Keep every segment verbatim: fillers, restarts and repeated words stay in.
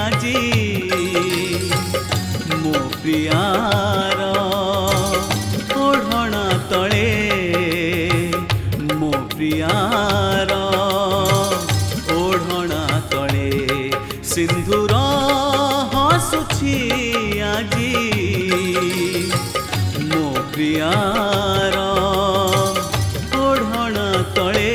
आजी मो प्रियार ओढ़णा तले मो प्रियार ओढ़णा तले सिंधुर हसुछि आजी मो प्रियार ओढ़णा तले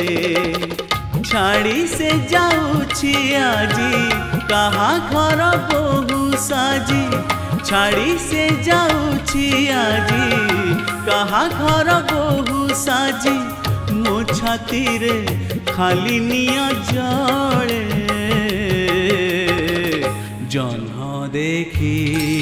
छाड़ी से जाऊछि आजी कहा घर बहु साजी छाड़ी से जाऊछि आजी कहा घर बहु साजी मो छाती रे खाली निया जले जन्ह देखी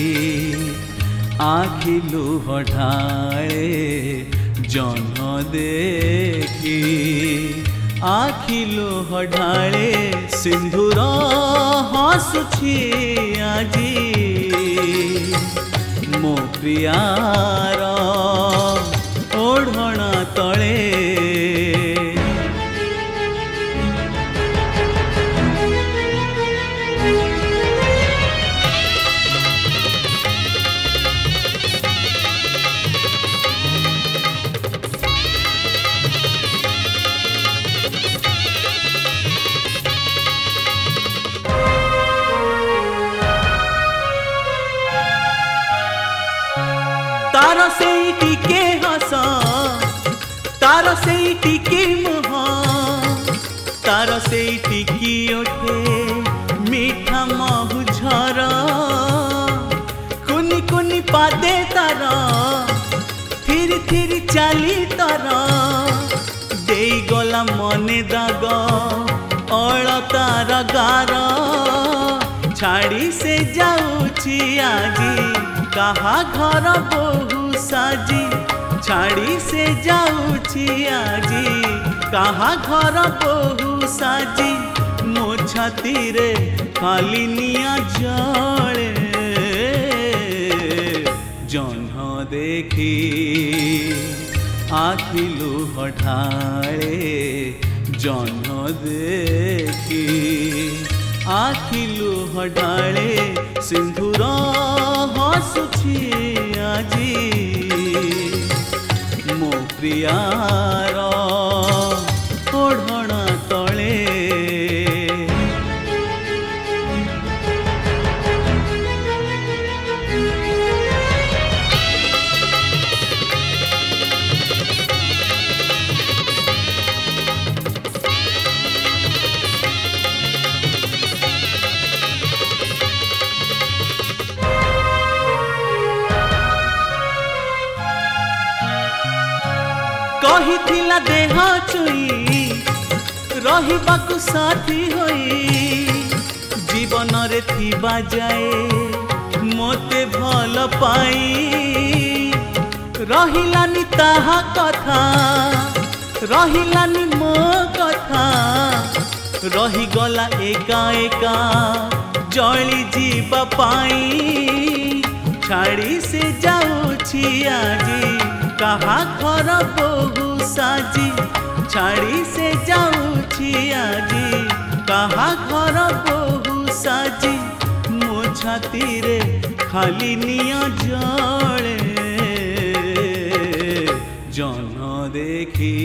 आखि लुह ढाळे जन्ह देखी आखि लुह ढाळे सिंधुर हसुछि आजी मो प्रियार ओढ़णा तले तार से टिके हस तार से टिके मुह तार से टिकी ओठे मीठा महुझर कुनी कुनी पादे तार थिर थिर चाली तार दे गला मने दाग अलतार गार छाड़ी से जाऊछि आजी कहा घर बहु साजी छाड़ी से जाऊछि आजी कहा घर बहु साजी मो छाती रे खाली निया जले जन्ह देखी आखि लुह ढाळे जन्ह देखी आखि लुह ढाळे सिंधुर हसुछि आजी मो प्रियार ओढ़णा तले कहिथिला देह छुई रहिबाकु साथी होई जीवन रे थिबा जाए मोते भल पाई रहिलानी ताहा कथा रहिलानी मो कथा रही गला एका एका जली जीवा पाई छाड़ी से जाऊछि आजी कहा घर बहु साजी छाड़ी से जाऊछि आजी कहा घर बहु साजी मो छाती रे खाली निया जले जन्ह देखी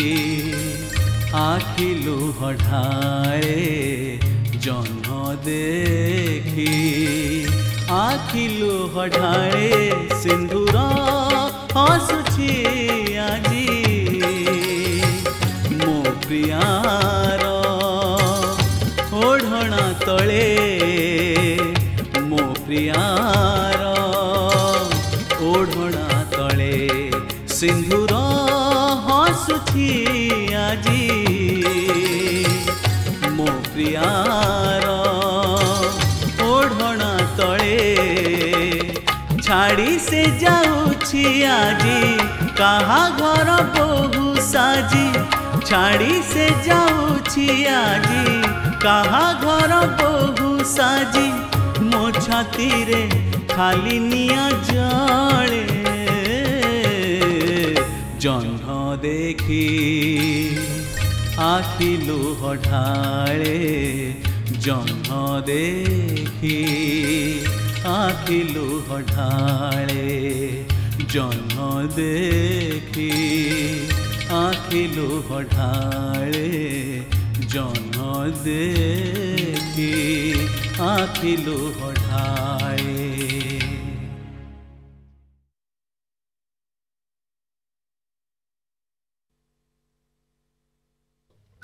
आखि लुह ढाळे जन्ह देखी आखि लुह ढाळे सिंधुर हसुछि आजी मो प्रियार ओढ़णा तले मो प्रियार ओढ़णा तले सिंधुर हसुछि आजी मो प्रियार ओढ़णा तले छाड़ी से जाऊछि आजी कहा घर बहु साजी छाड़ी से जाऊछि आजी कहा घर बहु साजी मो छाती रे खाली निया जले जन्ह देखी आखि लुह ढाळे जह्न देखी आखि लुह ढाळे जह्न देखी आखि लुह ढाळे जह्न देखी आखि लुह ढाळे।